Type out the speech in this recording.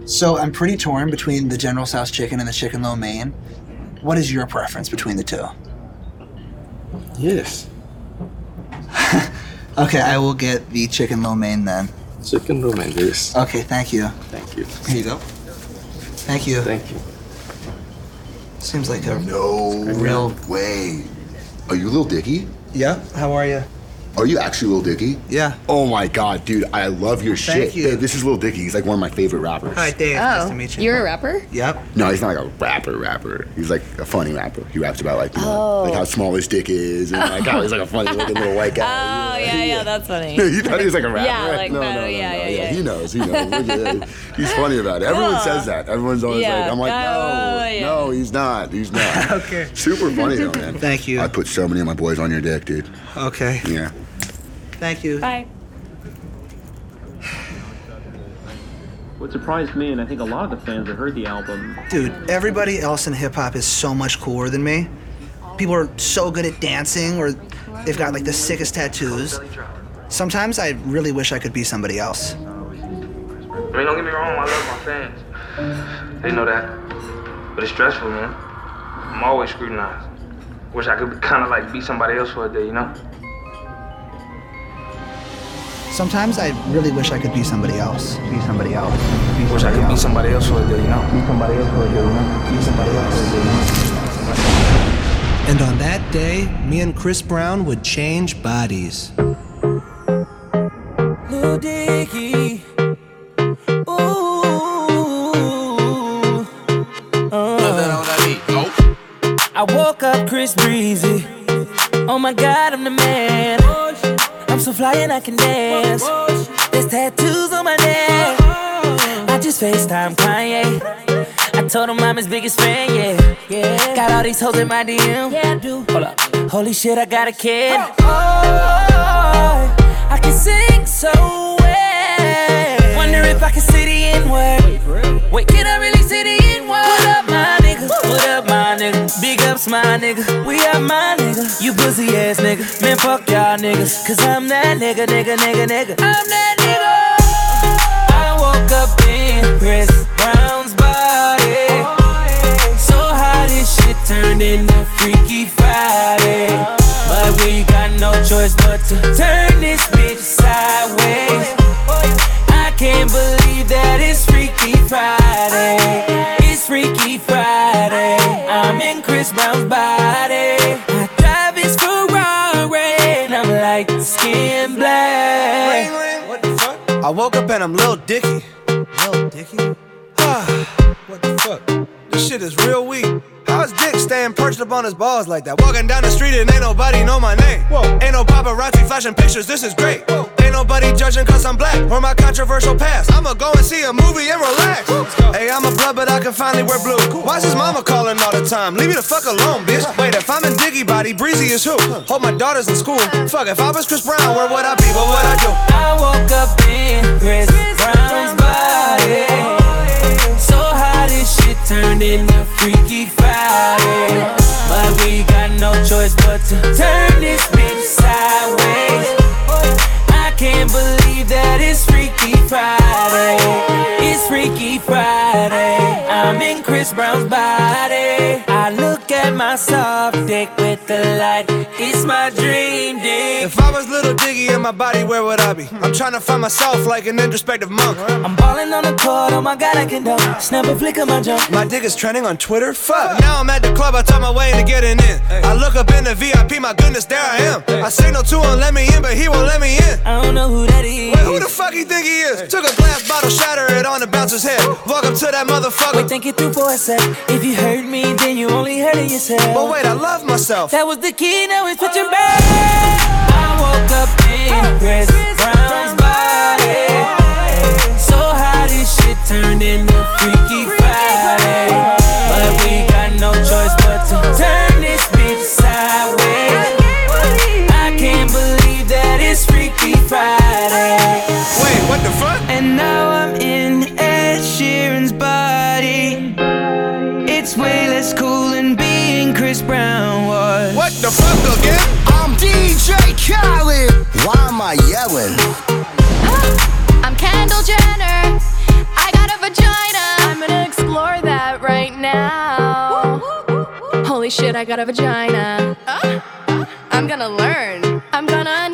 So I'm pretty torn between the General Tso's chicken and the chicken lo mein. What is your preference between the two? Yes. Okay, I will get the chicken lo mein then. Chicken lo mein, yes. Okay, thank you. Thank you. Here you go. Thank you. Thank you. Seems like a No real... way. Are you Lil Dicky? Yeah, how are you? Are you actually Lil Dicky? Yeah. Oh my god, dude, I love your shit. Thank you. Hey, this is Lil Dicky. He's like one of my favorite rappers. Hi, Dave. Nice to meet you. You're a rapper? Yep. No, he's not like a rapper. He's like a funny rapper. He raps about like, you know, like how small his dick is and like how he's like a funny looking little white guy. Oh, yeah, that's funny. You thought he was like a rapper? Yeah, right? like, no, yeah. He knows. Look at that. He's funny about it. Everyone says that. Everyone's always Yeah. like, I'm like, no, he's not. Okay. Super funny though, man. Thank you. I put so many of my boys on your dick, dude. Okay. Yeah. Thank you. Bye. What surprised me, and I think a lot of the fans that heard the album... Dude, everybody else in hip-hop is so much cooler than me. People are so good at dancing, or they've got like the sickest tattoos. Sometimes I really wish I could be somebody else. I mean, don't get me wrong, I love my fans. They know that. But it's stressful, man. I'm always scrutinized. Wish I could kind of like be somebody else for a day, you know? Sometimes I really wish I could be somebody else. Be somebody else. Wish I could be somebody else for a day, you know? Be somebody else for a day, you know? Be somebody else for a day, you know? And on that day, me and Chris Brown would change bodies. Lil Dicky. I woke up Chris Breezy. Oh my God, I'm the man. I'm so fly and I can dance. There's tattoos on my neck. I just FaceTime Kanye. I told him I'm his biggest fan, yeah. Got all these hoes in my DM. Yeah, I do. Hold up. Holy shit, I got a kid. Oh, I can sing so well. Wonder if I can say the N-word. Wait, can I really say the N-word? What up, my nigga? What up, my nigga? Big ups, my nigga. We up, my nigga. You pussy ass nigga. Man, fuck y'all niggas. Cause I'm that nigga. I'm that nigga. I woke up in Chris Brown's body. So how this shit turned into Freaky Friday. But we got no choice but to turn this bitch sideways. I can't believe that it's Freaky Friday. It's Freaky Friday. I'm in Chris Brown's body. I drive his Ferrari and I'm like skin black. What the fuck? I woke up and I'm Lil Dicky. Lil Dicky? What the fuck? This shit is real weak. How is Dick staying perched up on his balls like that? Walking down the street and ain't nobody know my name. Whoa. Ain't no paparazzi flashing pictures, this is great. Whoa. Ain't nobody judging cause I'm black or my controversial past. I'ma go and see a movie and relax. Hey, I'm a blood but I can finally wear blue. Why's his mama calling all the time? Leave me the fuck alone, bitch. Wait, if I'm in Diggy body, Breezy is who? Hope my daughter's in school. Fuck, if I was Chris Brown, where would I be? What would I do? I woke up in Chris Brown's body. So how this shit turned into Freaky Friday. But we got no choice but to turn this bitch sideways. I can't believe that it's Freaky Friday. It's Freaky Friday. I'm in Chris Brown's body. I look at my soft dick with the light. It's my dream dick. If I was Little Diggy in my body, where would I be? I'm trying to find myself like an introspective monk. I'm balling on the court, oh my God, I can dunk. Snap a flick of my jump. My dick is trending on Twitter, fuck. Now I'm at the club, I talk my way into getting in. I look up in the VIP, my goodness, there I am. I signal to him, let me in, but he won't let me in. I don't know who that is. Wait, who the fuck you think he is? Took a glass bottle, shatter it on the bouncer's head. Walk up to that motherfucker. Wait, think it through for a sec. If you hurt me, then you only hurting yourself. But wait, I love myself. That was the key, now it's switching back. I woke up in Chris Brown's body. So how this shit turned into Freaky Friday. But we got no choice but to turn this bitch sideways. I can't believe that it's Freaky Friday. Wait, what the fuck? And now I'm in Ed Sheeran's body. It's way less cool than being Chris Brown was. What the fuck again? I'm DJ Khaled. Why am I yelling? I'm Kendall Jenner. I got a vagina. shit, I got a vagina. I'm gonna learn. I'm gonna